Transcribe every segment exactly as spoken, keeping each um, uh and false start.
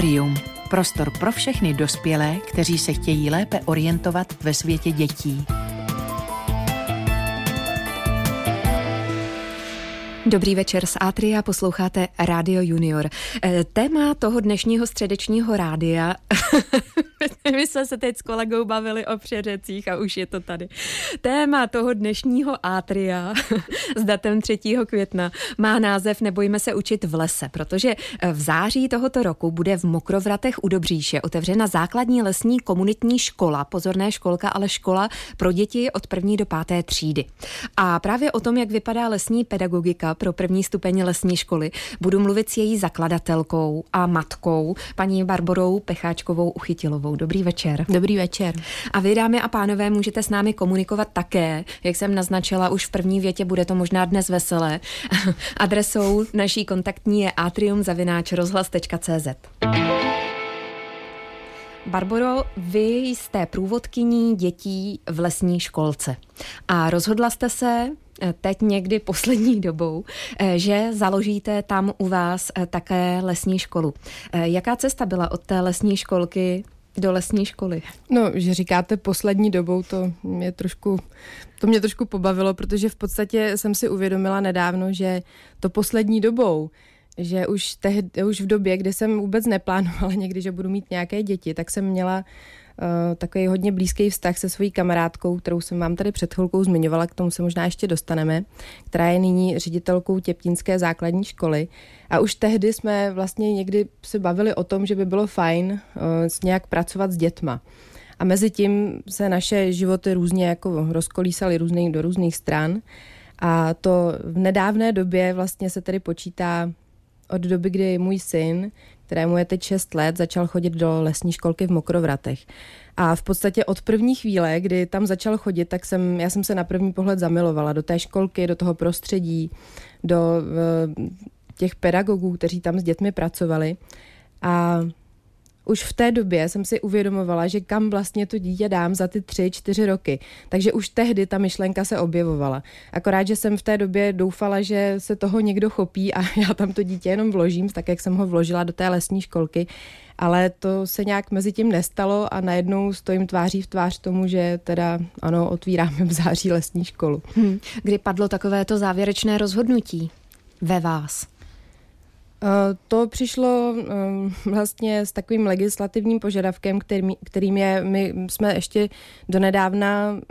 Atrium. Prostor pro všechny dospělé, kteří se chtějí lépe orientovat ve světě dětí. Dobrý večer z Atria, posloucháte Radio Junior. Téma toho dnešního středečního rádia, my jsme se teď s kolegou bavili o přeřecích a už je to tady. Téma toho dnešního Atria s datem třetího května má název Nebojme se učit v lese, protože v září tohoto roku bude v Mokrovratech u Dobříše otevřena základní lesní komunitní škola, pozorné školka, ale škola pro děti od první do páté třídy. A právě o tom, jak vypadá lesní pedagogika pro první stupeň lesní školy, budu mluvit s její zakladatelkou a matkou, paní Barborou Pecháčkovou Uchytilovou. Dobrý večer. Dobrý večer. A vy, dámy a pánové, můžete s námi komunikovat také, jak jsem naznačila už v první větě, bude to možná dnes veselé. Adresou naší kontaktní je atrium zavináč rozhlas tečka cé zet. Barboro, vy jste průvodkyní dětí v lesní školce a rozhodla jste se teď někdy poslední dobou, že založíte tam u vás také lesní školu. Jaká cesta byla od té lesní školky do lesní školy? No, že říkáte poslední dobou, to mě trošku, to mě trošku pobavilo, protože v podstatě jsem si uvědomila nedávno, že to poslední dobou, že už, tehdy, už v době, kdy jsem vůbec neplánovala někdy, že budu mít nějaké děti, tak jsem měla uh, takový hodně blízký vztah se svojí kamarádkou, kterou jsem vám tady před chvilkou zmiňovala, k tomu se možná ještě dostaneme, která je nyní ředitelkou Těptínské základní školy. A už tehdy jsme vlastně někdy se bavili o tom, že by bylo fajn uh, nějak pracovat s dětma. A mezi tím se naše životy různě jako rozkolísaly různý, do různých stran. A to v nedávné době vlastně se tedy počítá od doby, kdy můj syn, kterému je teď šest let, začal chodit do lesní školky v Mokrovratech. A v podstatě od první chvíle, kdy tam začal chodit, tak jsem, já jsem se na první pohled zamilovala do té školky, do toho prostředí, do uh, těch pedagogů, kteří tam s dětmi pracovali. A už v té době jsem si uvědomovala, že kam vlastně to dítě dám za ty tři, čtyři roky. Takže už tehdy ta myšlenka se objevovala. Akorát, že jsem v té době doufala, že se toho někdo chopí a já tam to dítě jenom vložím, tak jak jsem ho vložila do té lesní školky. Ale to se nějak mezi tím nestalo a najednou stojím tváří v tvář tomu, že teda ano, otvíráme v září lesní školu. Hmm. Kdy padlo takovéto závěrečné rozhodnutí ve vás? To přišlo vlastně s takovým legislativním požadavkem, kterým, kterým je, my jsme ještě donedávna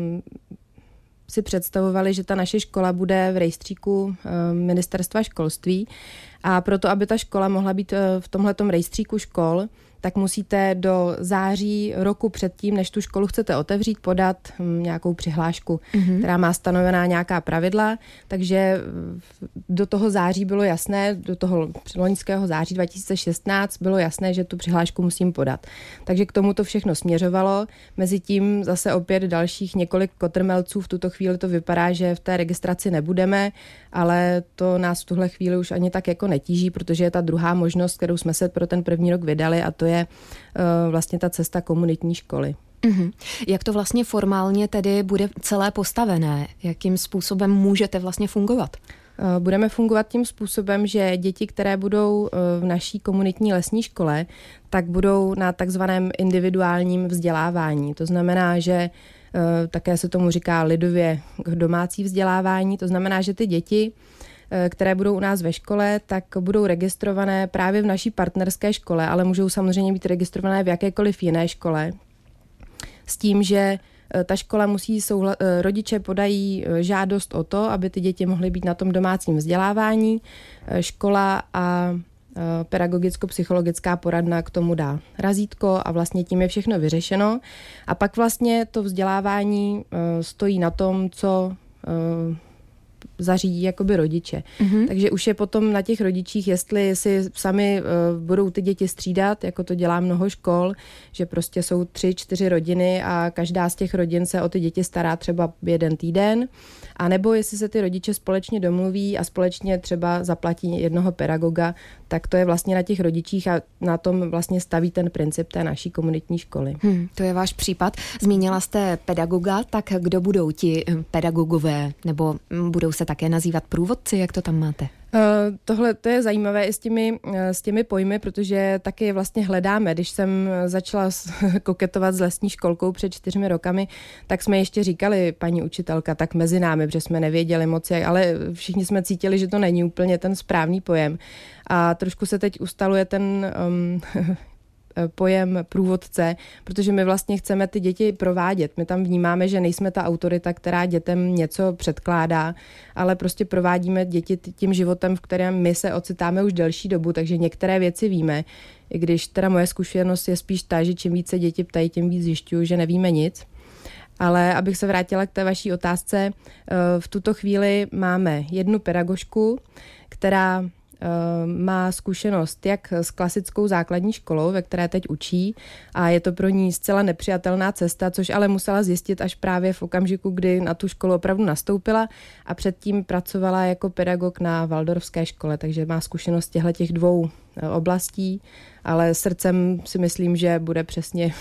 si představovali, že ta naše škola bude v rejstříku ministerstva školství a proto, aby ta škola mohla být v tomhletom rejstříku škol, tak musíte do září roku předtím, než tu školu chcete otevřít, podat nějakou přihlášku, mm-hmm. která má stanovená nějaká pravidla, takže do toho září bylo jasné, do toho loňského září dva tisíce šestnáct bylo jasné, že tu přihlášku musím podat. Takže k tomu to všechno směřovalo. Mezitím zase opět dalších několik kotrmelců, v tuto chvíli to vypadá, že v té registraci nebudeme, ale to nás v tuhle chvíli už ani tak jako netíží, protože je ta druhá možnost, kterou jsme se pro ten první rok vydali, a to je uh, vlastně ta cesta komunitní školy. Mm-hmm. Jak to vlastně formálně tedy bude celé postavené? Jakým způsobem můžete vlastně fungovat? Uh, budeme fungovat tím způsobem, že děti, které budou uh, v naší komunitní lesní škole, tak budou na takzvaném individuálním vzdělávání. To znamená, že uh, také se tomu říká lidově domácí vzdělávání. To znamená, že ty děti, které budou u nás ve škole, tak budou registrované právě v naší partnerské škole, ale můžou samozřejmě být registrované v jakékoliv jiné škole. S tím, že ta škola musí souhla- rodiče podají žádost o to, aby ty děti mohly být na tom domácím vzdělávání. Škola a pedagogicko-psychologická poradna k tomu dá razítko a vlastně tím je všechno vyřešeno. A pak vlastně to vzdělávání stojí na tom, co zařídí jakoby rodiče. Mm-hmm. Takže už je potom na těch rodičích, jestli si sami uh, budou ty děti střídat, jako to dělá mnoho škol, že prostě jsou tři, čtyři rodiny a každá z těch rodin se o ty děti stará třeba jeden týden, a nebo jestli se ty rodiče společně domluví a společně třeba zaplatí jednoho pedagoga, tak to je vlastně na těch rodičích a na tom vlastně staví ten princip té naší komunitní školy. Hmm, to je váš případ. Zmínila jste pedagoga, tak kdo budou ti pedagogové, nebo budou se také nazývat průvodci, jak to tam máte? Uh, tohle to je zajímavé i s těmi, uh, s těmi pojmy, protože taky je vlastně hledáme. Když jsem začala s, koketovat s lesní školkou před čtyřmi rokami, tak jsme ještě říkali, paní učitelka, tak mezi námi, protože jsme nevěděli moc, jak, ale všichni jsme cítili, že to není úplně ten správný pojem. A trošku se teď ustaluje ten um, pojem průvodce, protože my vlastně chceme ty děti provádět. My tam vnímáme, že nejsme ta autorita, která dětem něco předkládá, ale prostě provádíme děti tím životem, v kterém my se ocitáme už delší dobu, takže některé věci víme. I když teda moje zkušenost je spíš ta, že čím více děti ptají, tím víc zjišťuju, že nevíme nic. Ale abych se vrátila k té vaší otázce, v tuto chvíli máme jednu pedagožku, která má zkušenost jak s klasickou základní školou, ve které teď učí, a je to pro ní zcela nepřijatelná cesta, což ale musela zjistit až právě v okamžiku, kdy na tu školu opravdu nastoupila, a předtím pracovala jako pedagog na Waldorfské škole, takže má zkušenost těchto těch dvou oblastí, ale srdcem si myslím, že bude přesně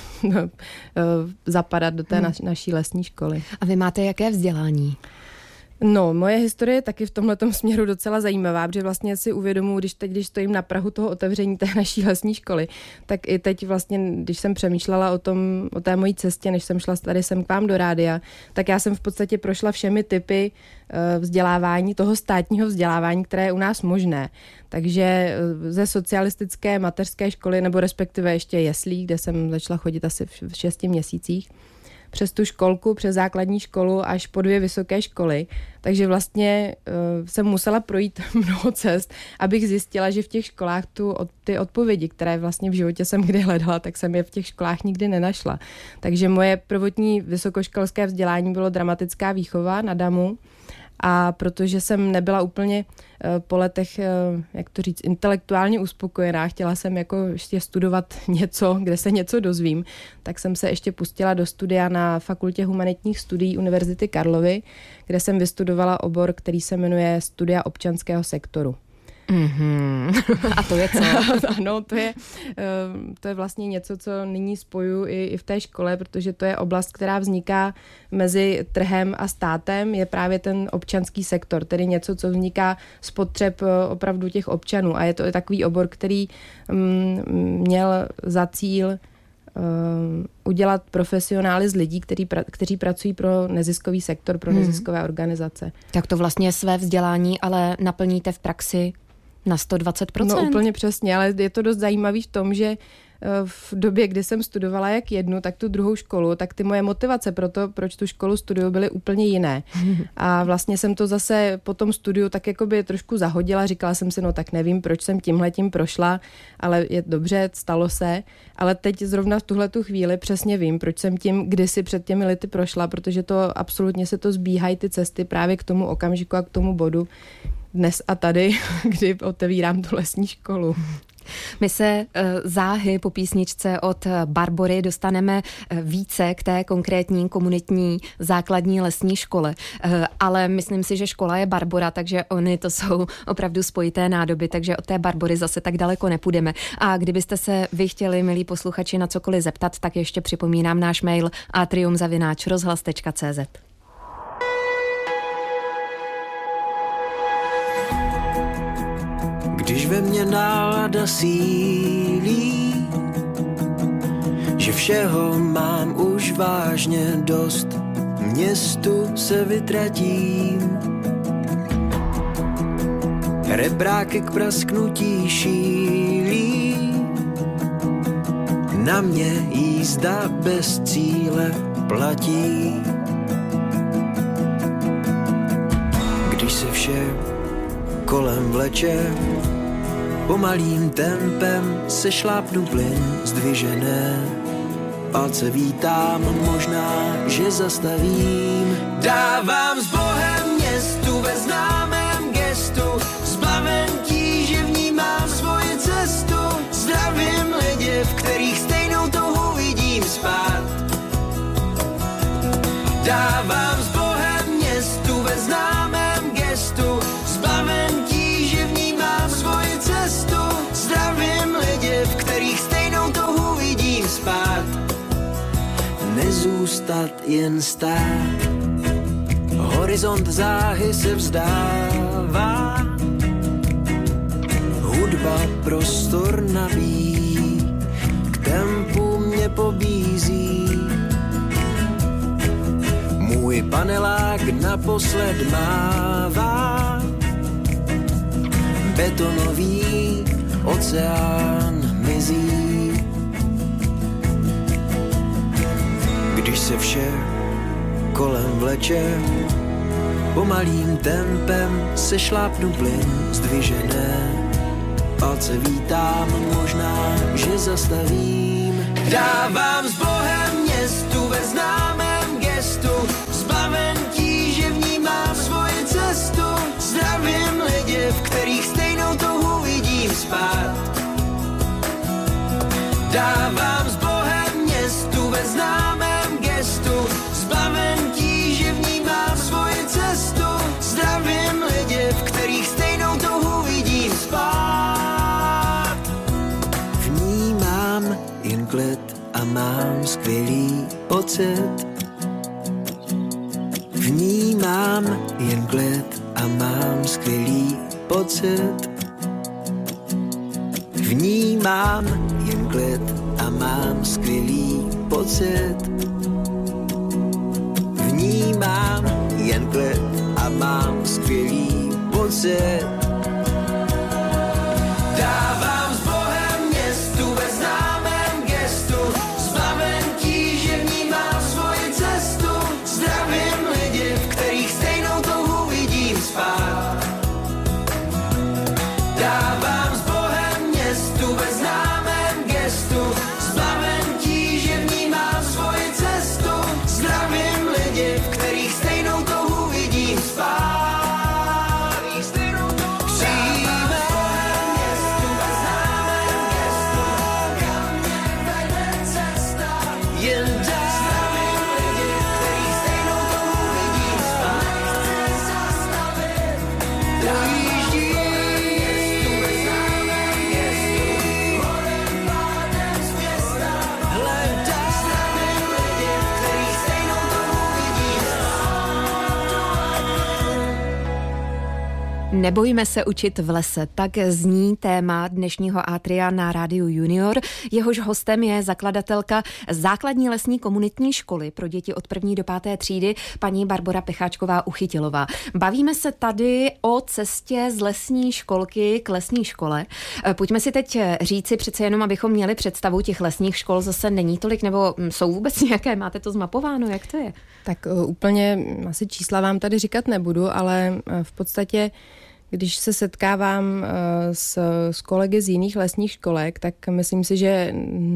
zapadat do té hmm. naší lesní školy. A vy máte jaké vzdělání? No, moje historie je taky v tomhletom směru docela zajímavá, protože vlastně si uvědomuji, když teď, když stojím na prahu toho otevření té naší lesní školy, tak i teď vlastně, když jsem přemýšlela o tom, o té mojí cestě, než jsem šla tady sem k vám do rádia, tak já jsem v podstatě prošla všemi typy vzdělávání, toho státního vzdělávání, které je u nás možné. Takže ze socialistické mateřské školy, nebo respektive ještě jeslí, kde jsem začala chodit asi v šesti měsících, přes tu školku, přes základní školu až po dvě vysoké školy. Takže vlastně uh, jsem musela projít mnoho cest, abych zjistila, že v těch školách tu, od, ty odpovědi, které vlastně v životě jsem kdy hledala, tak jsem je v těch školách nikdy nenašla. Takže moje prvotní vysokoškolské vzdělání bylo dramatická výchova na Damu. A protože jsem nebyla úplně po letech, jak to říct, intelektuálně uspokojená, chtěla jsem jako ještě studovat něco, kde se něco dozvím, tak jsem se ještě pustila do studia na Fakultě humanitních studií Univerzity Karlovy, kde jsem vystudovala obor, který se jmenuje Studia občanského sektoru. Mm-hmm. A to je co? Ano, to je, to je vlastně něco, co nyní spojuji i, i v té škole, protože to je oblast, která vzniká mezi trhem a státem, je právě ten občanský sektor, tedy něco, co vzniká z potřeb opravdu těch občanů. A je to i takový obor, který mm, měl za cíl uh, udělat profesionály z lidí, který pra, kteří pracují pro neziskový sektor, pro hmm. neziskové organizace. Tak to vlastně své vzdělání ale naplníte v praxi na sto dvacet procent. No úplně přesně, ale je to dost zajímavý v tom, že v době, kdy jsem studovala jak jednu, tak tu druhou školu, tak ty moje motivace pro to, proč tu školu studuju, byly úplně jiné. A vlastně jsem to zase po tom studiu tak jakoby trošku zahodila, říkala jsem si, no tak nevím, proč jsem tímhletím prošla, ale je dobře, stalo se, ale teď zrovna v tuhletu chvíli přesně vím, proč jsem tím kdysi před těmi lety prošla, protože to absolutně se to zbíhají ty cesty právě k tomu okamžiku a k tomu bodu dnes a tady, kdy otevírám tu lesní školu. My se záhy po písničce od Barbory dostaneme více k té konkrétní komunitní základní lesní škole. Ale myslím si, že škola je Barbora, takže oni to jsou opravdu spojité nádoby, takže od té Barbory zase tak daleko nepůjdeme. A kdybyste se vy chtěli, milí posluchači, na cokoliv zeptat, tak ještě připomínám náš mail atrium zavináč rozhlas tečka cé zet. Když ve mně nálada sílí, že všeho mám už vážně dost, městu se vytratím. Rebráky k prasknutí šílí, na mě jízda bez cíle platí. Když se vše kolem vleče, pomalým tempem se šlápnu plyn zdvižené. Palce vítám, možná, že zastavím. Dávám s Bohem městu ve známém gestu, zbaven tíže vnímám svoji cestu. Zdravím lidi, v kterých stejnou touhu vidím spát. Dávám s Bohem městu ve známém gestu, zbaven tíže vnímám svoji cestu. Zdravím lidi, v kterých stejnou touhu vidím spát. Nezůstat jen stát. Horizont záhy se vzdává, hudba prostor nabíjí, k tempu mě pobízí. Můj panelák naposled mává, betonový oceán mizí. Když se vše kolem vleče, pomalým tempem se šlápnu plyn zdvižené. Palce vítám, možná, že zastavím. Dávám s Bohem městu ve známém gestu, zbaven tíže vnímám svoji cestu. Zdravím lidi, v kterých stejnou touhu vidím spát. Dávám s Bohem městu ve známém gestu, zbaven tíže vnímám svoji cestu. Zdravím lidi, v kterých stejnou touhu vidím spát. Vnímám jen klid a mám skvělý pocit. Vnímám jen klid a mám skvělý pocit. Vnímám jen klid a mám skvělý pocit. Vnímám jen klid a mám skvělý pocit. Dávám s Bohem městu ve známém gestu, zbaven tíže vnímám svoji cestu. Zdravím lidi, v kterých stejnou touhu vidím spát. Dávám s Bohem městu ve známém gestu, zbaven tíže vnímám svoji cestu. Zdravím lidi, v kterých stejnou touhu vidím spát. Nebojme se učit v lese, tak zní téma dnešního Atria na Rádiu Junior. Jehož hostem je zakladatelka základní lesní komunitní školy pro děti od první do páté třídy, paní Barbora Pecháčková-Uchytilová. Bavíme se tady o cestě z lesní školky k lesní škole. Pojďme si teď říci, přece jenom, abychom měli představu, těch lesních škol zase není tolik, nebo jsou vůbec nějaké? Máte to zmapováno? Jak to je? Tak úplně asi čísla vám tady říkat nebudu, ale v podstatě když se setkávám s, s kolegy z jiných lesních školek, tak myslím si, že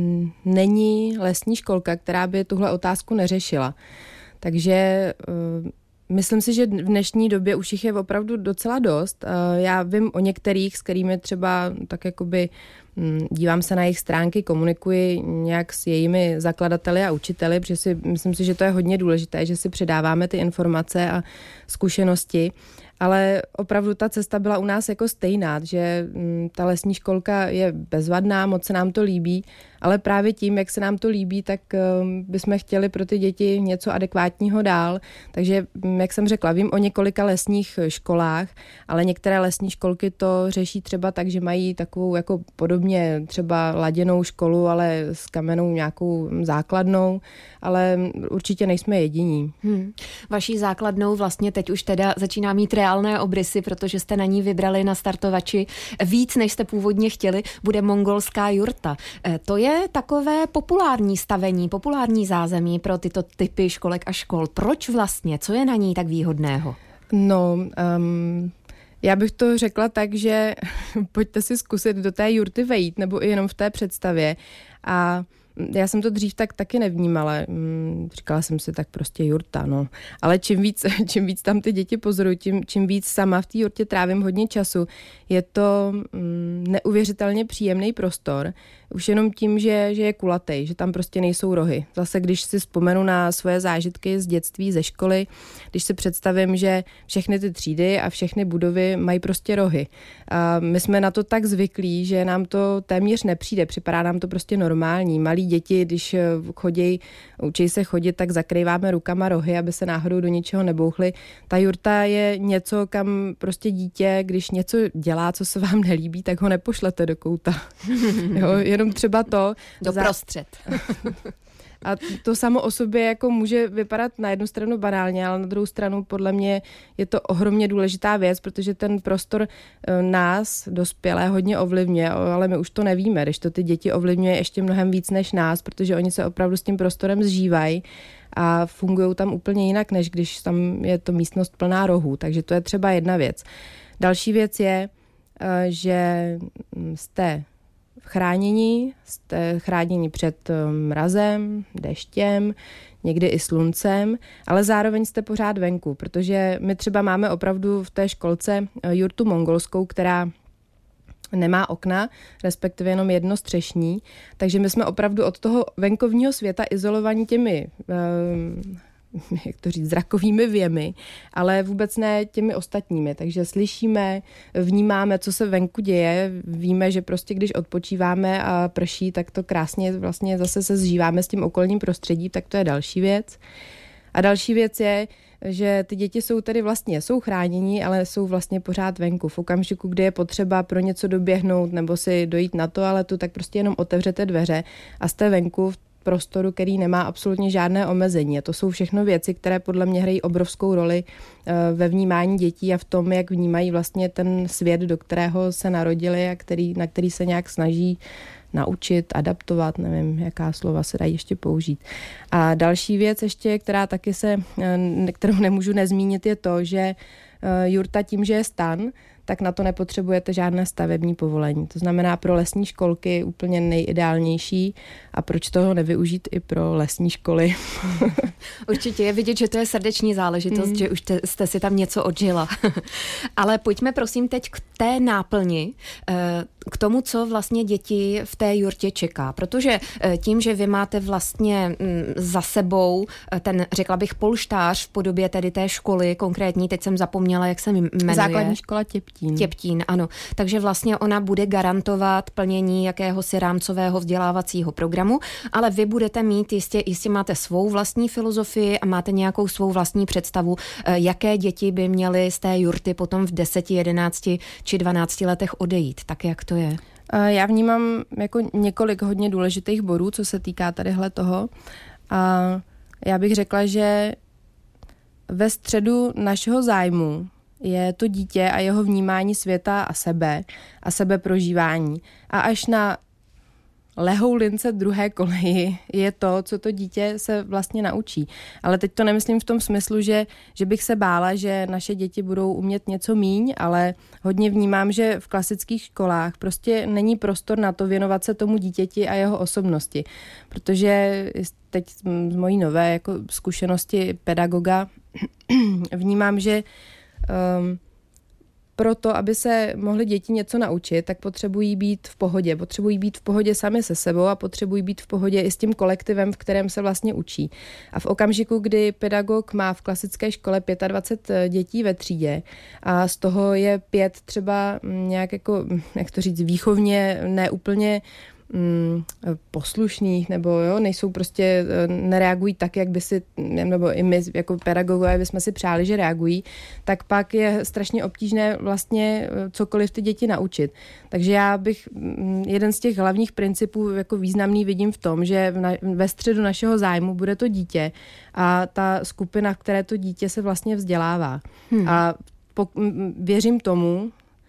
není lesní školka, která by tuhle otázku neřešila. Takže myslím si, že v dnešní době už jich je opravdu docela dost. Já vím o některých, s kterými třeba tak jakoby dívám se na jejich stránky, komunikuji nějak s jejími zakladateli a učiteli, protože si, myslím si, že to je hodně důležité, že si předáváme ty informace a zkušenosti. Ale opravdu ta cesta byla u nás jako stejná, že ta lesní školka je bezvadná, moc se nám to líbí, ale právě tím, jak se nám to líbí, tak bychom chtěli pro ty děti něco adekvátního dál. Takže, jak jsem řekla, vím o několika lesních školách, ale některé lesní školky to řeší třeba tak, že mají takovou jako podobně třeba laděnou školu, ale s kamennou nějakou základnou, ale určitě nejsme jediní. Hmm. Vaší základnou vlastně teď už teda začíná mít reálné obrysy, protože jste na ní vybrali na startovači víc, než jste původně chtěli, bude mongolská jurta. To je takové populární stavení, populární zázemí pro tyto typy školek a škol. Proč vlastně? Co je na ní tak výhodného? No, um, já bych to řekla tak, že pojďte si zkusit do té jurty vejít, nebo i jenom v té představě. A já jsem to dřív tak taky nevnímala. Říkala jsem si tak prostě jurta, no. Ale čím víc, čím víc tam ty děti pozorují, tím, čím víc sama v té jurtě trávím hodně času. Je to mm, neuvěřitelně příjemný prostor. Už jenom tím, že, že je kulatej, že tam prostě nejsou rohy. Zase, když si vzpomenu na svoje zážitky z dětství, ze školy, když si představím, že všechny ty třídy a všechny budovy mají prostě rohy. A my jsme na to tak zvyklí, že nám to téměř nepřijde. Připadá nám to prostě normální. Malý malí děti, když chodí, učí se chodit, tak zakrýváme rukama rohy, aby se náhodou do ničeho nebouchly. Ta jurta je něco, kam prostě dítě, když něco dělá, co se vám nelíbí, tak ho nepošlete do kouta. Jo, jenom třeba to. Do za... prostřed. A to samo o sobě jako může vypadat na jednu stranu banálně, ale na druhou stranu podle mě je to ohromně důležitá věc, protože ten prostor nás, dospělé, hodně ovlivňuje, ale my už to nevíme, když to ty děti ovlivňuje ještě mnohem víc než nás, protože oni se opravdu s tím prostorem zžívají a fungují tam úplně jinak, než když tam je to místnost plná rohů. Takže to je třeba jedna věc. Další věc je, že jste chránění, jste chráněni před mrazem, deštěm, někdy i sluncem, ale zároveň jste pořád venku, protože my třeba máme opravdu v té školce jurtu mongolskou, která nemá okna, respektive jenom jedno střešní, takže my jsme opravdu od toho venkovního světa izolovaní těmi um, jak to říct, zrakovými věmi, ale vůbec ne těmi ostatními. Takže slyšíme, vnímáme, co se venku děje, víme, že prostě když odpočíváme a prší, tak to krásně vlastně zase se zžíváme s tím okolním prostředím, tak to je další věc. A další věc je, že ty děti jsou tedy vlastně, jsou chránění, ale jsou vlastně pořád venku. V okamžiku, kdy je potřeba pro něco doběhnout nebo si dojít na toaletu, tak prostě jenom otevřete dveře a jste venku v prostoru, který nemá absolutně žádné omezení. A to jsou všechno věci, které podle mě hrají obrovskou roli ve vnímání dětí a v tom, jak vnímají vlastně ten svět, do kterého se narodili a který, na který se nějak snaží naučit, adaptovat, nevím, jaká slova se dají ještě použít. A další věc ještě, která taky se, kterou nemůžu nezmínit, je to, že jurta tím, že je stan, tak na to nepotřebujete žádné stavební povolení. To znamená pro lesní školky úplně nejideálnější a proč toho nevyužít i pro lesní školy. Určitě je vidět, že to je srdeční záležitost, mm. že už te, jste si tam něco odžila. Ale pojďme prosím teď k té náplni, k tomu, co vlastně děti v té jurtě čeká. Protože tím, že vy máte vlastně za sebou ten, řekla bych, polštář v podobě tedy té školy, konkrétní, teď jsem zapomněla, jak se jmenuje. Základní škola Těptín. Těptín, ano. Takže vlastně ona bude garantovat plnění jakéhosi rámcového vzdělávacího programu, ale vy budete mít, jistě, jistě máte svou vlastní filozofii a máte nějakou svou vlastní představu, jaké děti by měly z té jurty potom v deseti, jedenácti či dvanácti letech odejít. Tak jak to je? Já vnímám jako několik hodně důležitých bodů, co se týká tadyhle toho. A já bych řekla, že ve středu našeho zájmu je to dítě a jeho vnímání světa a sebe a sebeprožívání. A až na lehou lince druhé koleji je to, co to dítě se vlastně naučí. Ale teď to nemyslím v tom smyslu, že, že bych se bála, že naše děti budou umět něco míň, ale hodně vnímám, že v klasických školách prostě není prostor na to věnovat se tomu dítěti a jeho osobnosti. Protože teď z mojí nové jako zkušenosti pedagoga vnímám, že um, proto, aby se mohly děti něco naučit, tak potřebují být v pohodě. Potřebují být v pohodě sami se sebou a potřebují být v pohodě i s tím kolektivem, v kterém se vlastně učí. A v okamžiku, kdy pedagog má v klasické škole dvacet pět dětí ve třídě a z toho je pět třeba nějak jako, jak to říct, výchovně neúplně Mm, poslušných, nebo jo, nejsou prostě, nereagují tak, jak by si, nebo i my jako pedagogové bychom si přáli, že reagují, tak pak je strašně obtížné vlastně cokoliv ty děti naučit. Takže já bych jeden z těch hlavních principů jako významný vidím v tom, že v na, ve středu našeho zájmu bude to dítě a ta skupina, v které to dítě se vlastně vzdělává. Hmm. A po, věřím tomu,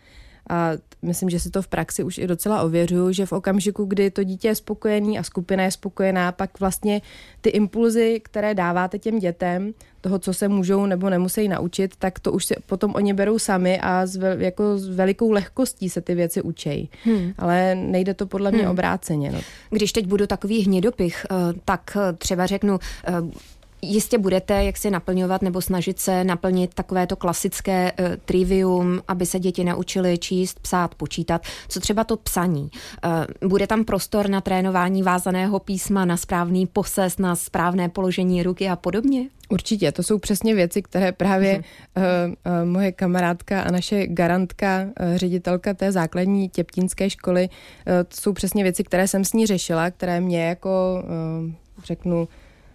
a myslím, že si to v praxi už i docela ověřuju, že v okamžiku, kdy to dítě je spokojený a skupina je spokojená, pak vlastně ty impulzy, které dáváte těm dětem, toho, co se můžou nebo nemusí naučit, tak to už si potom oni berou sami a s, vel, jako s velikou lehkostí se ty věci učejí. Hmm. Ale nejde to podle mě hmm. obráceně. No. Když teď budu takový hnědopich, tak třeba řeknu, jistě budete jak si naplňovat nebo snažit se naplnit takovéto klasické uh, trivium, aby se děti naučily číst, psát, počítat. Co třeba to psaní? Uh, bude tam prostor na trénování vázaného písma, na správný posez, na správné položení ruky a podobně? Určitě, to jsou přesně věci, které právě uh, uh, moje kamarádka a naše garantka, uh, ředitelka té základní těptínské školy, uh, to jsou přesně věci, které jsem s ní řešila, které mě jako, uh, řeknu,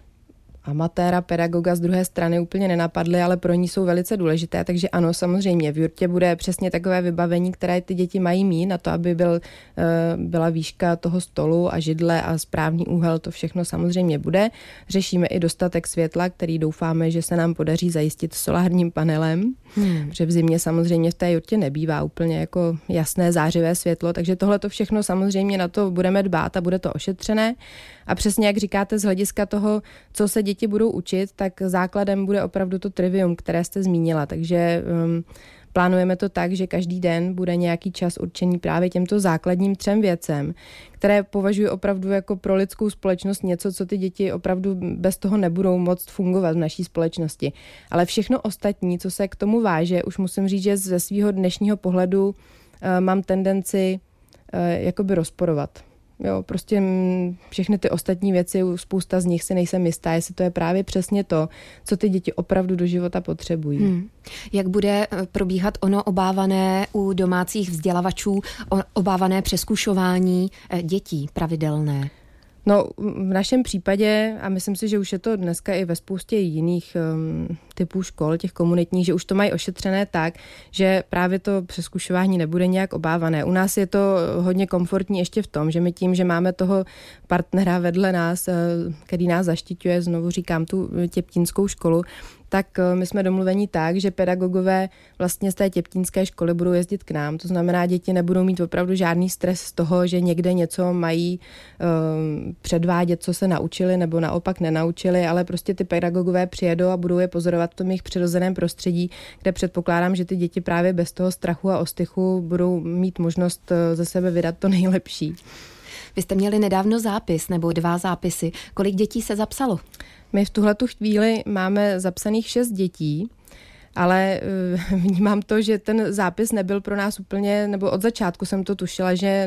amatéra, pedagoga z druhé strany úplně nenapadly, ale pro ní jsou velice důležité, takže ano, samozřejmě v jurtě bude přesně takové vybavení, které ty děti mají mít na to, aby byl, byla výška toho stolu a židle a správný úhel, to všechno samozřejmě bude. Řešíme i dostatek světla, který doufáme, že se nám podaří zajistit solárním panelem, hmm. protože v zimě samozřejmě v té jurtě nebývá úplně jako jasné zářivé světlo, takže tohle to všechno samozřejmě na to budeme dbát a bude to ošetřené. A přesně jak říkáte, z hlediska toho, co se děti budou učit, tak základem bude opravdu to trivium, které jste zmínila. Takže um, plánujeme to tak, že každý den bude nějaký čas určený právě těmto základním třem věcem, které považuji opravdu jako pro lidskou společnost něco, co ty děti opravdu bez toho nebudou moct fungovat v naší společnosti. Ale všechno ostatní, co se k tomu váže, už musím říct, že ze svého dnešního pohledu uh, mám tendenci uh, jakoby rozporovat. Jo, prostě všechny ty ostatní věci, spousta z nich si nejsem jistá, jestli to je právě přesně to, co ty děti opravdu do života potřebují. Hmm. Jak bude probíhat ono obávané u domácích vzdělavačů, obávané přezkušování dětí pravidelné? No, v našem případě, a myslím si, že už je to dneska i ve spoustě jiných um, typů škol, těch komunitních, že už to mají ošetřené tak, že právě to přezkušování nebude nějak obávané. U nás je to hodně komfortní ještě v tom, že my tím, že máme toho partnera vedle nás, který nás zaštiťuje, znovu říkám, tu těptínskou školu, tak my jsme domluveni tak, že pedagogové vlastně z té těptínské školy budou jezdit k nám. To znamená, děti nebudou mít opravdu žádný stres z toho, že někde něco mají um, předvádět, co se naučili nebo naopak nenaučili, ale prostě ty pedagogové přijedou a budou je pozorovat v tom jejich přirozeném prostředí, kde předpokládám, že ty děti právě bez toho strachu a ostychu budou mít možnost ze sebe vydat to nejlepší. Vy jste měli nedávno zápis nebo dva zápisy. Kolik dětí se zapsalo? My v tuhletu chvíli máme zapsaných šest dětí, ale vnímám to, že ten zápis nebyl pro nás úplně, nebo od začátku jsem to tušila, že,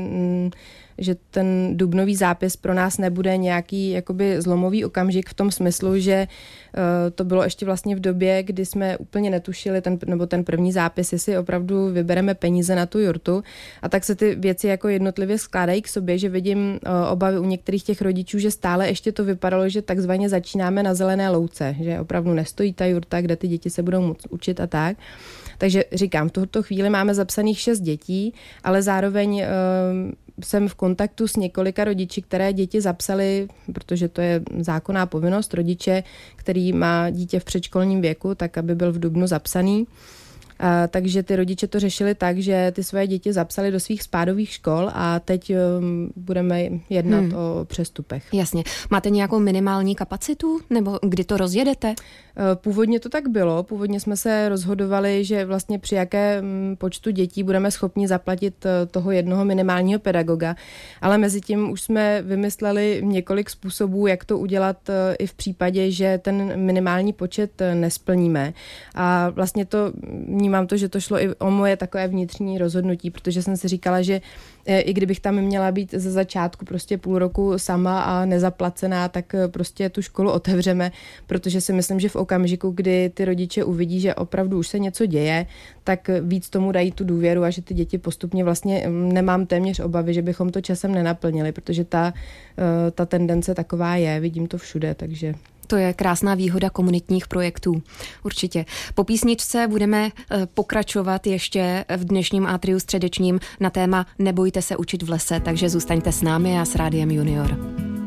že ten dubnový zápis pro nás nebude nějaký jakoby zlomový okamžik v tom smyslu, že to bylo ještě vlastně v době, kdy jsme úplně netušili, ten, nebo ten první zápis, jestli opravdu vybereme peníze na tu jurtu, a tak se ty věci jako jednotlivě skládají k sobě, že vidím obavy u některých těch rodičů, že stále ještě to vypadalo, že takzvaně začínáme na zelené louce, že opravdu nestojí ta jurta, kde ty děti se budou moct učit a tak. Takže říkám, v tuto chvíli máme zapsaných šest dětí, ale zároveň uh, jsem v kontaktu s několika rodiči, které děti zapsali, protože to je zákonná povinnost rodiče, který má dítě v předškolním věku, tak aby byl v dubnu zapsaný. A, takže ty rodiče to řešili tak, že ty své děti zapsali do svých spádových škol a teď um, budeme jednat hmm. o přestupech. Jasně. Máte nějakou minimální kapacitu nebo kdy to rozjedete? Původně to tak bylo. Původně jsme se rozhodovali, že vlastně při jakém počtu dětí budeme schopni zaplatit toho jednoho minimálního pedagoga, ale mezi tím už jsme vymysleli několik způsobů, jak to udělat i v případě, že ten minimální počet nesplníme. A vlastně to vnímám to, že to šlo i o moje takové vnitřní rozhodnutí, protože jsem si říkala, že i kdybych tam měla být ze začátku prostě půl roku sama a nezaplacená, tak prostě tu školu otevřeme, protože si myslím, že v okamžiku, kdy ty rodiče uvidí, že opravdu už se něco děje, tak víc tomu dají tu důvěru a že ty děti postupně vlastně nemám téměř obavy, že bychom to časem nenaplnili, protože ta, ta tendence taková je, vidím to všude, takže... To je krásná výhoda komunitních projektů. Určitě. Po písničce budeme pokračovat ještě v dnešním Atriu středečním na téma Nebojte se učit v lese, takže zůstaňte s námi a s Rádiem Junior.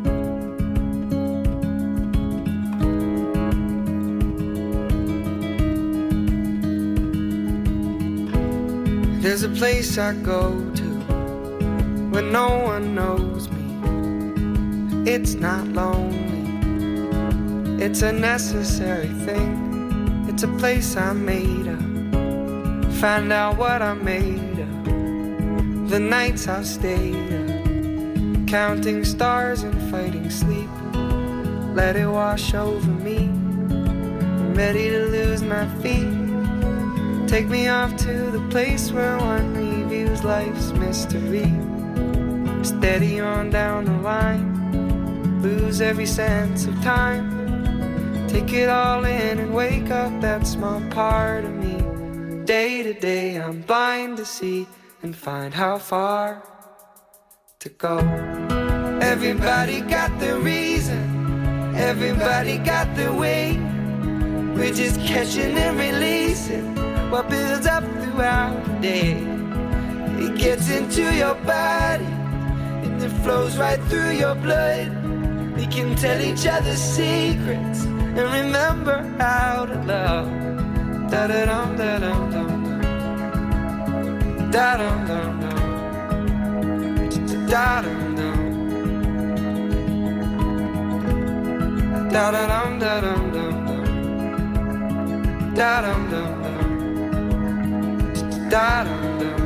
There's a place I go to when no one knows me. It's not lonely. It's a necessary thing. It's a place I made up. Find out what I made of. The nights I've stayed up, counting stars and fighting sleep. Let it wash over me. I'm ready to lose my feet. Take me off to the place where one reviews life's mystery. Steady on down the line. Lose every sense of time. Take it all in and wake up that small part of me. Day to day I'm blind to see and find how far to go. Everybody got the reason, everybody got the way. We're just catching and releasing what builds up throughout the day. It gets into your body and it flows right through your blood. We can tell each other secrets and remember how to love. Da da dum da dum dum da dum dum dum da dum dum da da dum da dum dum da dum dum dum da dum dum.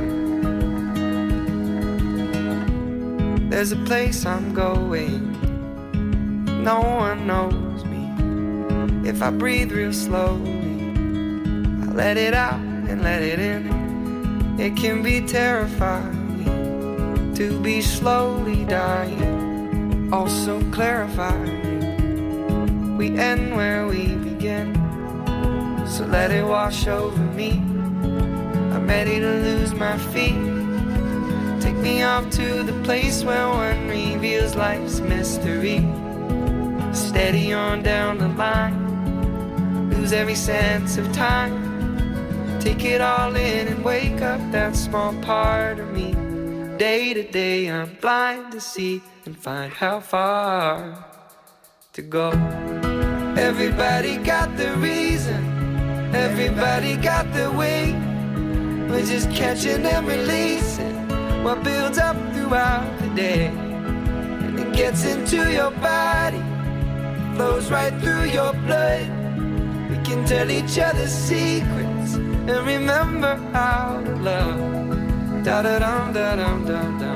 There's a place I'm going, no one knows me. If I breathe real slowly, I let it out and let it in. It can be terrifying to be slowly dying, also clarifying. We end where we begin, so let it wash over me. I'm ready to lose my feet. Take me off to the place where one reveals life's mystery. Steady on down the line, lose every sense of time. Take it all in and wake up that small part of me. Day to day I'm blind to see and find how far to go. Everybody got the reason, everybody got the way. We're just catching and releasing what builds up throughout the day. And it gets into your body, flows right through your blood. We can tell each other secrets and remember how to love. Da da dum da dum dum dum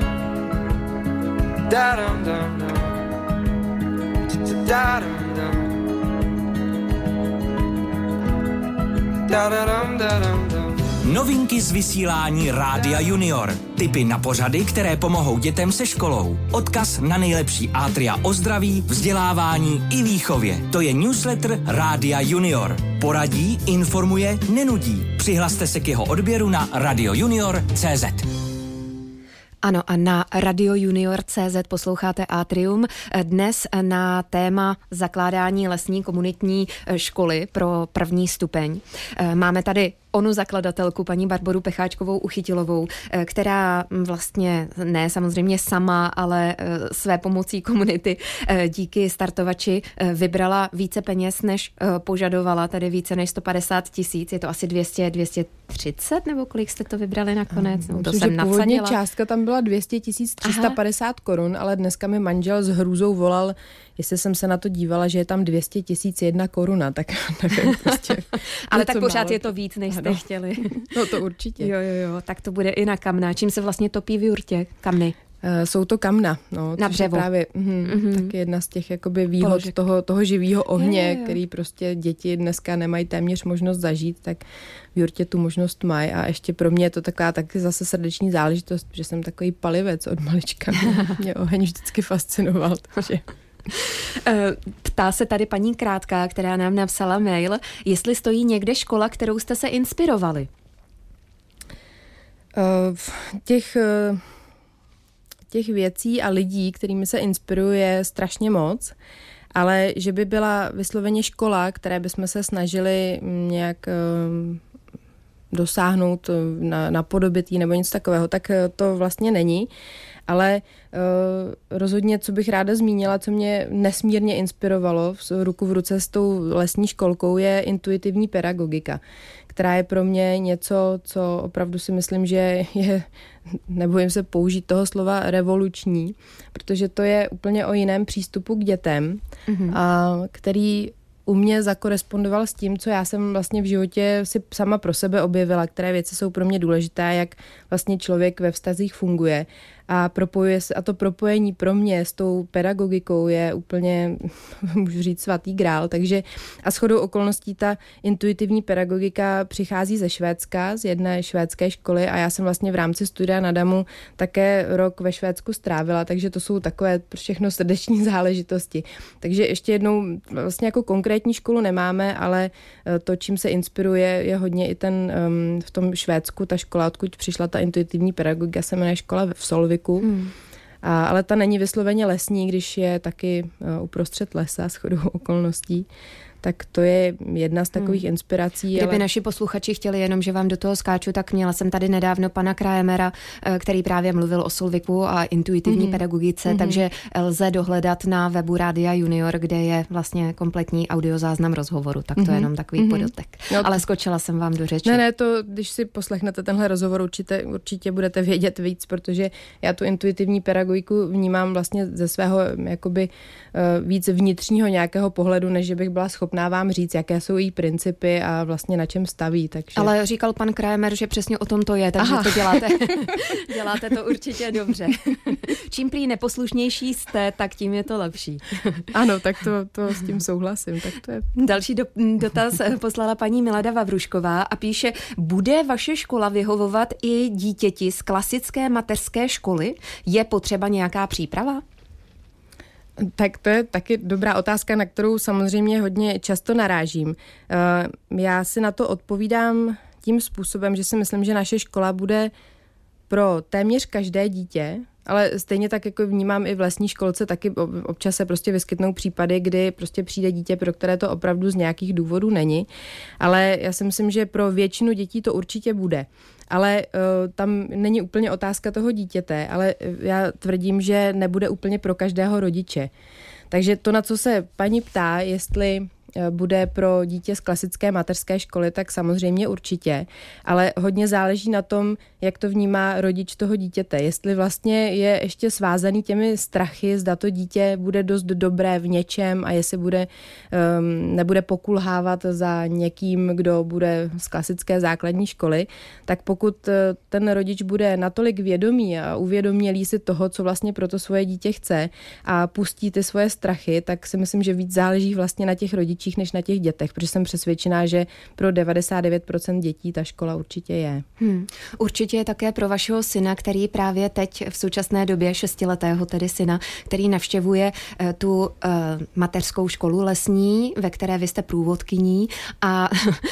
da dum dum dum da dum dum da da dum da dum dum. Novinky z vysílání Rádia Junior. Tipy na pořady, které pomohou dětem se školou. Odkaz na nejlepší átria o zdraví, vzdělávání i výchově. To je newsletter Rádia Junior. Poradí, informuje, nenudí. Přihlaste se k jeho odběru na radiojunior tečka cé zet. Ano, a na radiojunior tečka cé zet posloucháte Atrium. Dnes na téma zakládání lesní komunitní školy pro první stupeň. Máme tady onu zakladatelku, paní Barboru Pecháčkovou Uchytilovou, která vlastně ne samozřejmě sama, ale své pomocí komunity díky startovači vybrala více peněz, než požadovala, tedy více než sto padesát tisíc, je to asi dvě stě, dvě stě třicet, nebo kolik jste to vybrali nakonec? No, to myslím, jsem původně nadsadila. částka tam byla dvě stě tisíc tři sta padesát korun, ale dneska mi manžel s hrůzou volal, jestli jsem se na to dívala, že je tam dvě stě tisíc jedna koruna, tak nevím prostě. Ale tak pořád málo. Je to víc, než jste chtěli. No to určitě. Jo, jo, jo, tak to bude i na kamna. Čím se vlastně topí v jurtě? Kamny? Uh, jsou to kamna, no, na břevo. Právě mm, mm-hmm. taky jedna z těch jakoby výhod toho, toho živého ohně, je, je, je. který prostě děti dneska nemají téměř možnost zažít, tak v jurtě tu možnost mají a ještě pro mě je to taková taky zase srdeční záležitost, že jsem takový palivec od malička. Mě oheň vždycky fascinoval, takže... Ptá se tady paní Krátká, která nám napsala mail, jestli stojí někde škola, kterou jste se inspirovali. Uh, těch... Uh... těch věcí a lidí, kterými se inspiruje strašně moc, ale že by byla vysloveně škola, které bychom se snažili nějak uh, dosáhnout, na, napodobit jí nebo něco takového, tak to vlastně není. Ale uh, rozhodně, co bych ráda zmínila, co mě nesmírně inspirovalo v ruku v ruce s tou lesní školkou, je intuitivní pedagogika, která je pro mě něco, co opravdu si myslím, že je, nebojím se použít toho slova revoluční, protože to je úplně o jiném přístupu k dětem, mm-hmm. a který u mě zakorespondoval s tím, co já jsem vlastně v životě si sama pro sebe objevila, které věci jsou pro mě důležité, jak vlastně člověk ve vztazích funguje. a propojuje se, a to propojení pro mě s tou pedagogikou je úplně, můžu říct, svatý grál, takže a shodou okolností ta intuitivní pedagogika přichází ze Švédska, z jedné švédské školy a já jsem vlastně v rámci studia na Damu také rok ve Švédsku strávila, takže to jsou takové všechno srdeční záležitosti. Takže ještě jednou, vlastně jako konkrétní školu nemáme, ale to, čím se inspiruje, je hodně i ten um, v tom Švédsku, ta škola, odkud přišla ta intuitivní pedagogika, se jmenuje škola v Solviku. Hmm. A, ale ta není vysloveně lesní, když je taky uh, uprostřed lesa shodou okolností. Tak to je jedna z takových hmm. inspirací. Kdyby ale... naši posluchači chtěli jenom, že vám do toho skáču, tak měla jsem tady nedávno pana Krajemera, který právě mluvil o Solviku a intuitivní hmm. pedagogice, hmm. takže lze dohledat na webu Rádia Junior, kde je vlastně kompletní audiozáznam rozhovoru. Tak to hmm. je jenom takový hmm. podotek. No, ale skočila jsem vám do řeči. Ne, ne, to, když si poslechnete tenhle rozhovor, určitě, určitě budete vědět víc, protože já tu intuitivní pedagogiku vnímám vlastně ze svého jakoby víc vnitřního nějakého pohledu, než že bych byla schopná vám říct, jaké jsou její principy a vlastně na čem staví. Takže... Ale říkal pan Krajemer, že přesně o tom to je, takže Aha. to děláte, děláte to určitě dobře. Čím prý neposlušnější jste, tak tím je to lepší. Ano, tak to, to s tím souhlasím. Tak to je... Další do, dotaz poslala paní Milada Vavrušková a píše, bude vaše škola vyhovovat i dítěti z klasické mateřské školy? Je potřeba nějaká příprava? Tak to je taky dobrá otázka, na kterou samozřejmě hodně často narážím. Já si na to odpovídám tím způsobem, že si myslím, že naše škola bude pro téměř každé dítě, ale stejně tak jako vnímám i v lesní školce, taky občas se prostě vyskytnou případy, kdy prostě přijde dítě, pro které to opravdu z nějakých důvodů není. Ale já si myslím, že pro většinu dětí to určitě bude. Ale uh, tam není úplně otázka toho dítěte, ale já tvrdím, že nebude úplně pro každého rodiče. Takže to, na co se paní ptá, jestli bude pro dítě z klasické mateřské školy, tak samozřejmě určitě, ale hodně záleží na tom, jak to vnímá rodič toho dítěte. Jestli vlastně je ještě svázaný těmi strachy, zda to dítě bude dost dobré v něčem a jestli bude, um, nebude pokulhávat za někým, kdo bude z klasické základní školy, tak pokud ten rodič bude natolik vědomý a uvědomělý si toho, co vlastně pro to svoje dítě chce a pustí ty svoje strachy, tak si myslím, že víc záleží vlastně na těch rodičích, než na těch dětech, protože jsem přesvědčená, že pro devadesát devět procent dětí ta škola určitě je. Hmm. Určitě je také pro vašeho syna, který právě teď v současné době, šestiletého tedy syna, který navštěvuje uh, tu uh, mateřskou školu lesní, ve které vy jste průvodkyní a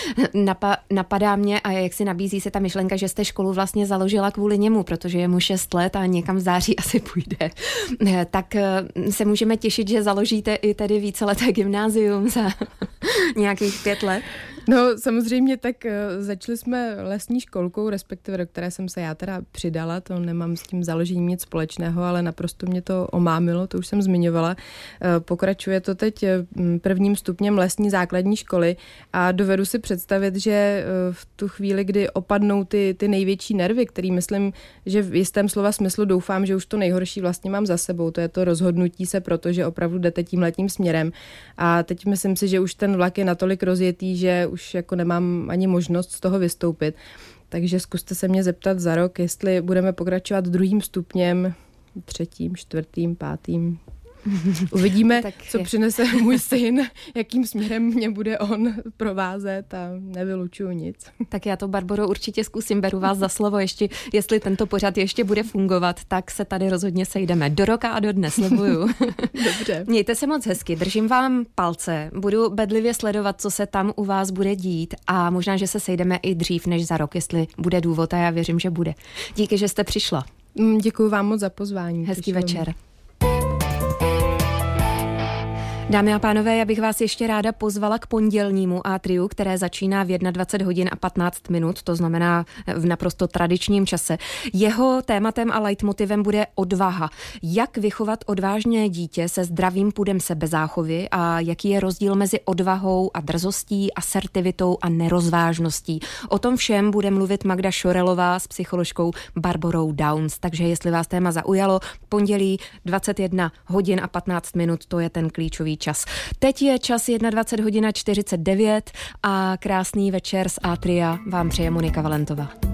napa- napadá mě a jak si nabízí se ta myšlenka, že jste školu vlastně založila kvůli němu, protože je mu šest let a někam v září asi půjde. Tak uh, se můžeme těšit, že založíte i tedy víceleté gymnázium za nějakých pět let? No samozřejmě tak uh, začali jsme lesní školkou, respektive do které jsem se já teda přidala, to nemám s tím založením nic společného, ale naprosto mě to omámilo, to už jsem zmiňovala. Uh, pokračuje to teď prvním stupněm lesní základní školy a dovedu si představit, že uh, v tu chvíli, kdy opadnou ty, ty největší nervy, který myslím, že v jistém slova smyslu doufám, že už to nejhorší vlastně mám za sebou, to je to rozhodnutí se, protože opravdu jdete tímhletím směrem a teď myslím si, že už ten vlak je natolik rozjetý, že už jako nemám ani možnost z toho vystoupit. Takže zkuste se mě zeptat za rok, jestli budeme pokračovat druhým stupněm, třetím, čtvrtým, pátým. Uvidíme, co přinese můj syn, jakým směrem mě bude on provázet a nevylučuju nic. Tak já to, Barboro, určitě zkusím, beru vás za slovo, ještě, jestli tento pořad ještě bude fungovat, tak se tady rozhodně sejdeme. Do roka a do dne, slibuju. Dobře. Mějte se moc hezky, držím vám palce, budu bedlivě sledovat, co se tam u vás bude dít a možná, že se sejdeme i dřív než za rok, jestli bude důvod a já věřím, že bude. Díky, že jste přišla. Děkuji vám moc za pozvání. Hezký večer. Dámy a pánové, já bych vás ještě ráda pozvala k pondělnímu Atriu, které začíná v dvacet jedna hodin a patnáct minut, to znamená v naprosto tradičním čase. Jeho tématem a leitmotivem bude odvaha. Jak vychovat odvážné dítě se zdravým pudem sebezáchovy a jaký je rozdíl mezi odvahou a drzostí, asertivitou a nerozvážností. O tom všem bude mluvit Magda Šorelová s psycholožkou Barborou Downs. Takže jestli vás téma zaujalo, pondělí dvacet jedna hodin a patnáct minut, to je ten klíčový čas. Teď je čas dvacet jedna hodin a čtyřicet devět a krásný večer z Atria vám přeje Monika Valentová.